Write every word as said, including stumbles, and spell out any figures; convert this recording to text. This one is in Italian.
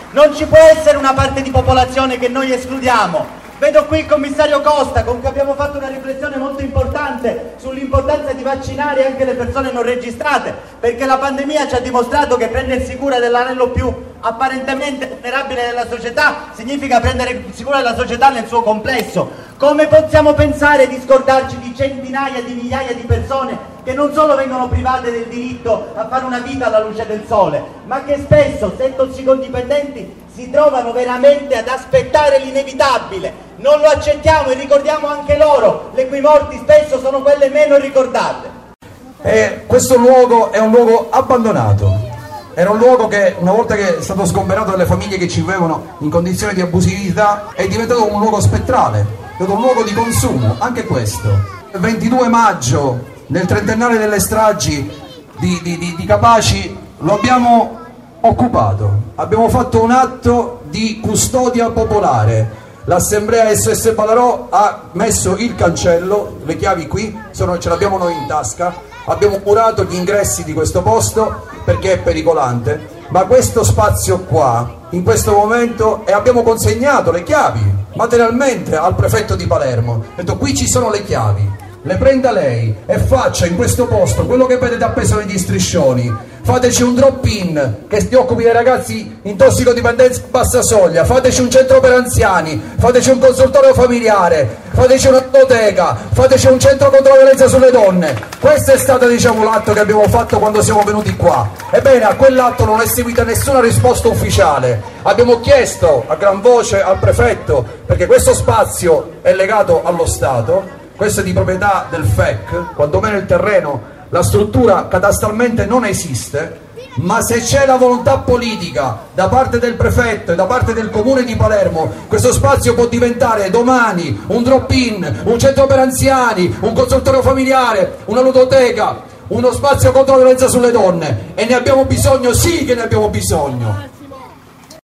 Non ci può essere una parte di popolazione che noi escludiamo. Vedo qui il commissario Costa, con cui abbiamo fatto una riflessione molto importante sull'importanza di vaccinare anche le persone non registrate, perché la pandemia ci ha dimostrato che prendersi cura dell'anello più apparentemente vulnerabile della società significa prendere cura della società nel suo complesso. Come possiamo pensare di scordarci di centinaia di migliaia di persone che non solo vengono private del diritto a fare una vita alla luce del sole, ma che spesso, se tossicodipendenti, si trovano veramente ad aspettare l'inevitabile? Non lo accettiamo e ricordiamo anche loro, le cui morti spesso sono quelle meno ricordate. E questo luogo è un luogo abbandonato. Era un luogo che, una volta che è stato sgomberato dalle famiglie che ci vivevano in condizioni di abusività, è diventato un luogo spettrale, è diventato un luogo di consumo, anche questo. Il ventidue maggio, nel trentennale delle stragi di, di, di, di Capaci, lo abbiamo occupato, abbiamo fatto un atto di custodia popolare. L'assemblea S O S Ballarò ha messo il cancello, le chiavi qui, sono, ce l'abbiamo noi in tasca, abbiamo curato gli ingressi di questo posto perché è pericolante, ma questo spazio qua, in questo momento, e abbiamo consegnato le chiavi materialmente al prefetto di Palermo, ho detto qui ci sono le chiavi, le prenda lei e faccia in questo posto quello che vedete appeso negli striscioni. Fateci un drop in che si occupi dei ragazzi in tossicodipendenza a bassa soglia, fateci un centro per anziani, fateci un consultorio familiare, fateci una biblioteca, fateci un centro contro la violenza sulle donne. Questo è stato, diciamo, l'atto che abbiamo fatto quando siamo venuti qua. Ebbene, a quell'atto non è seguita nessuna risposta ufficiale. Abbiamo chiesto a gran voce al prefetto, perché questo spazio è legato allo Stato, questo è di proprietà del F E C, quantomeno il terreno, la struttura cadastralmente non esiste, ma se c'è la volontà politica da parte del prefetto e da parte del comune di Palermo, questo spazio può diventare domani un drop in, un centro per anziani, un consultorio familiare, una ludoteca, uno spazio contro la violenza sulle donne, e ne abbiamo bisogno, sì che ne abbiamo bisogno.